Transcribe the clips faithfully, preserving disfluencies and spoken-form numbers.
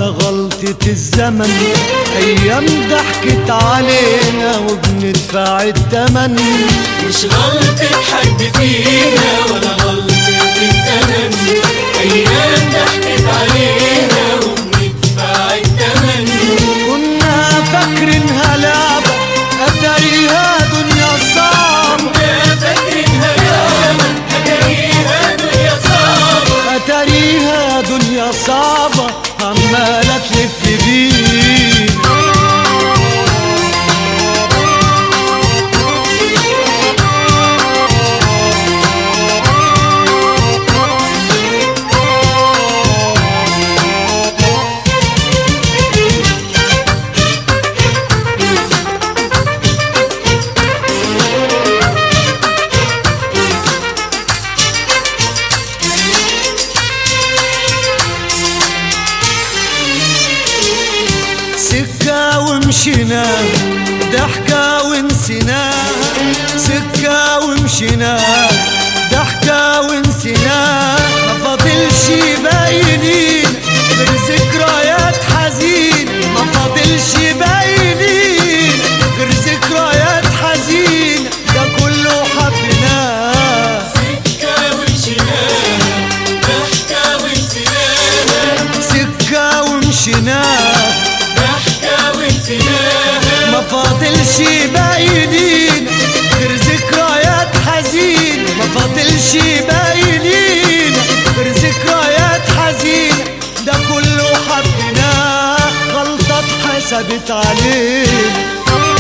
ولا غلطة الزمن؟ أيام ضحكت علينا وبندفع التمن. مش غلطة حد فينا ولا غلطة الزمن، أيام ضحكت علينا وبندفع التمن. كنا فاكرينها لعبة أتاريها دنيا صعبة، كنا فاكرينها لعبة أتاريها دنيا صعبة، أتاريها دنيا صعبة عمالة تلف بينا. سكة ومشينا ضحكة ونسيناها، سكة ومشينا ضحكة ونسيناها. ما فاضلش باينين غير ذكريات حزين، ما فاضلش باينين غير ذكريات حزين. ده كله حبناه، سكة ومشيناها ضحكة ونسيناها، سكة ومشيناها ما فاضلش باينين غير ذكريات حزين، ما فاضلش باينين غير ذكريات حزين. ده كله حبناه غلطة اتحسبت علينا.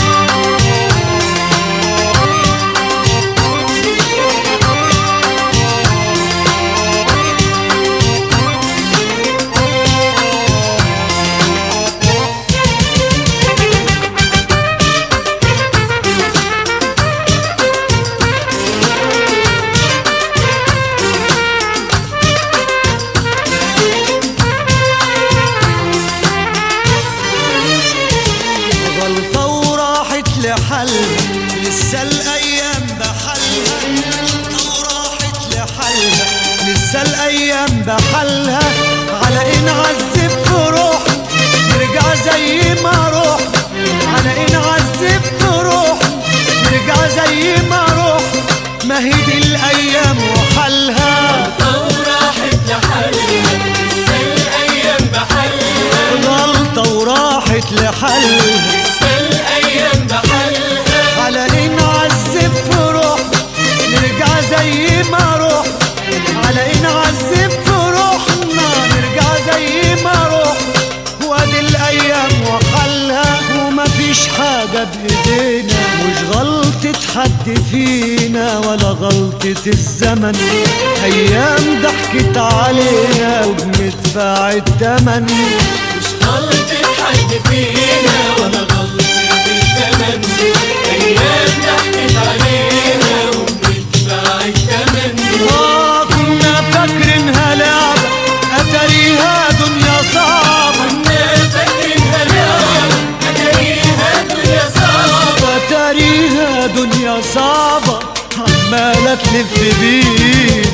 لسه الأيام بحالها، وراحت لحالها لسه الأيام بحالها. على إيه نعذب في روحنا نرجع زي ما روحنا، على إيه نعذب في روحنا نرجع زي ما روحنا. ما هي دي الأيام وحالها، وراحت لحالها لسه الأيام بحالها، غلطة وراحت لحالها لسه الأيام بحالها. على إيه نعذب في روحنا نرجع زي ما روحنا، على إيه نعذب في روحنا نرجع زي ما روحنا. وادي الأيام وحالها ومفيش حاجة بإيدينا، مش غلطة حد فينا ولا غلطة الزمن. أيام ضحكت علينا وبندفع التمن. مش غلطة حد فينا ولا غلطة الزمن، أيام ضحكت علينا وبندفع التمن. آه كنا فاكرينها لعبة أتاريها دنيا صعبة، كنا فاكرينها لعبة أتاريها دنيا صعبة، أتاريها دنيا صعبة عمالة تلف بينا.